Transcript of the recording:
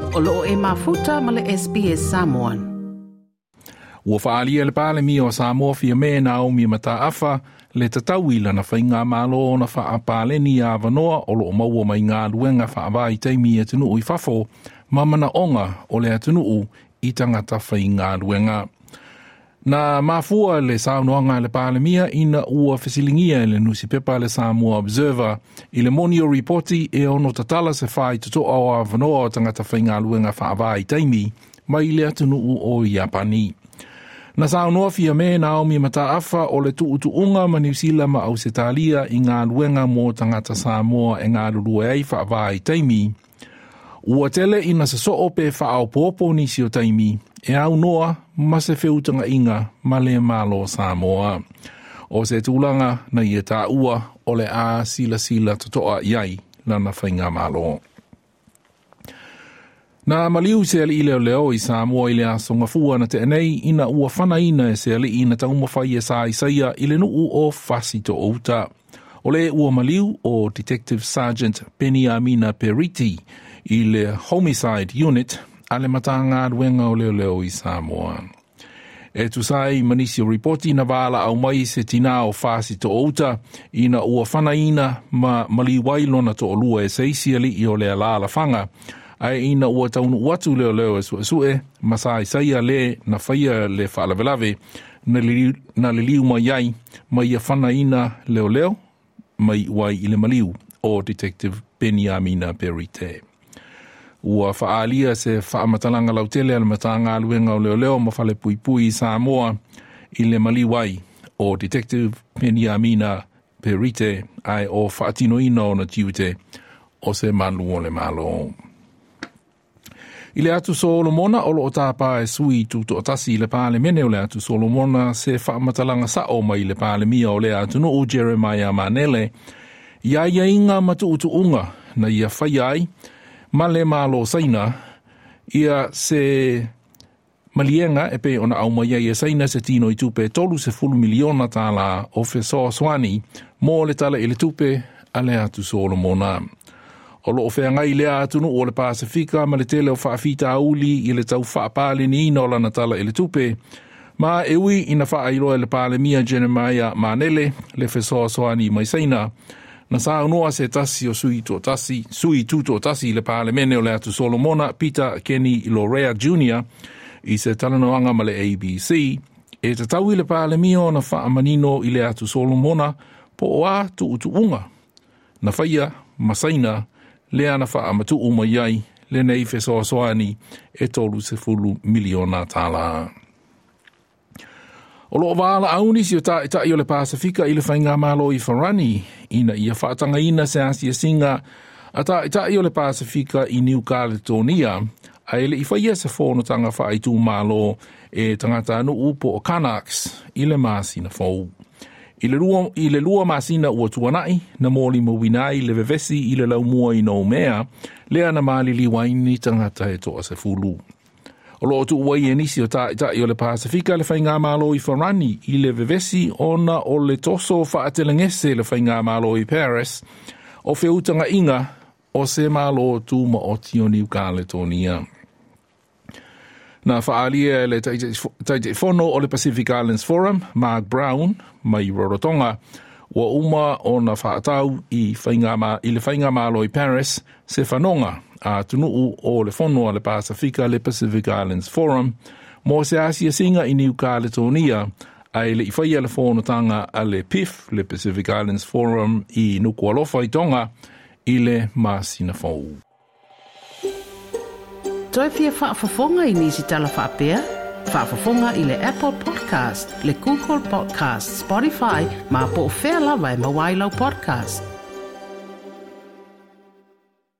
O loo e mafuta ma le SBS Samoan. Ua whaalia le pale mi o Samoa fia me Naomi Mataafa le tatauila na whainga malo na whaapale ni a wanoa o loo maua mai ngā luenga whaavai teimi e tunu i whafo mamana onga o le atunu i tangata whainga luenga. Na mafua le saunoanga le pale mia ina ua fesilingia le nusi pepa le Samoa Observer i le monio reporti e ono tatala se whai tuto o a wanoa o tangata whainga luenga whaavai teimi mai le atunu o Japani. Na saunoa fia me Naomi Mataafa o le tuutuunga ma New Zealand ma Ausitalia i ngā luenga mō tangata Samoa e ngā lurua ei whaavai teimi. Ua tele ina se so ope whaao pōpō nisi o taimi e au noa ma se whiutanga inga ma le malo Samoa. O se tūlanga na ia tā ua o le a sila totoa iai lana whainga malo. Na maliu se ali leo leo i Samoa i le a songa fua na te enei ina ua whana ina e se ali ina taumawhai e sa isaia i le nuu o fasi to outa. O le ua maliu o Detective Sergeant Peniamina Periti i le Homicide Unit a le matanga ruenga o leo i Samoa. E tu sai manisi o reporti na wala au mai se tina o fasi to outa ina ua whana ina ma maliwailo na to olua e seisi ali i o le ala whanga. Ai ina ua taunu uatu leo e sue masai saia le na whaia le whaalavelave na le liu mai iai mai ia whana ina leo mai wai i le maliu o Detective Peniamina Perite. Ua whaalia se whaamatalanga lautele ala matanga aluenga o leo ma whale pui i Samoa i le maliwai o Detective Peniamina Perite ai o whaatino ina o na tiute o se malu o le malo. I le atu Solomona o loo tāpā e sui tuto o tasi le pāle mene o le atu Solomona se whaamatalanga sao mai le pāle mia o le atu no o Jeremiah Manele ia inga matu utuunga na ia whaiai ma le malo saina ia se malienga e pe ona au mai ia saina se tino i tupe tolu se fulu miliona tala o fesoa swani mo le tala i le tupe a le atu Solomona. O loo whea ngai lea atunu o le Pasifika ma le tele o whaafita auli i le tau whaapale ni ina o lana tala i le tupe. Ma ewi ina whaairoa le pale mia Jeremiah Manele le fesoa soani mai saina. Na saa unoa se tasi o sui tuto o tasi le pale mene o le atu Solomona Peter Kenny Lorea Jr. I se talanoanga ma le ABC. E te tau i le pale mia o na whaamanino i le atu Solomona po o a tu utuunga. Na whaia masaina le ana wha amatu uma iai, le nei fesoa soani e tolu se fulu miliona tala. O loo wala auni si o ta i o le Pasifika i le whainga malo i Wharani, ina ia whaatanga ina se asia singa, a ta i o le Pasifika i New Caledonia, a ele i whaia se whono tanga whaaitu malo e tangata anu upo o Canucks i le masina fau. I le lua masina ua tuanai, na mōli mawinai le vevesi i le laumua i no mea, lea na mali liwaini tangata e toa se fulu. O loo tu uai e nisi o ta i o le Pasifika le whainga malo i Wharani i le vevesi ona o le toso whaatelengese le whainga malo i Paris, o whiutanga inga o se malo tu ma o tio New Caledonia. Na whaalia le taite whono o le Pacific Islands Forum, Mark Brown, mai Rorotonga, ua uma o na whaatau i le whainga malo i Paris, se whanonga a tunuu o le whono o le Pasifika le Pacific Islands Forum, mo se asia singa i New Caledonia, ai le i whaia le whono tanga a le PIF, le Pacific Islands Forum i Nukualofa i Tonga, i le masina fau. Toi fia whaafafonga i nisi tala whaapea? Whaafafonga i le Apple Podcast, le Google Podcast, Spotify, ma po o whea lawa e mawailau podcast.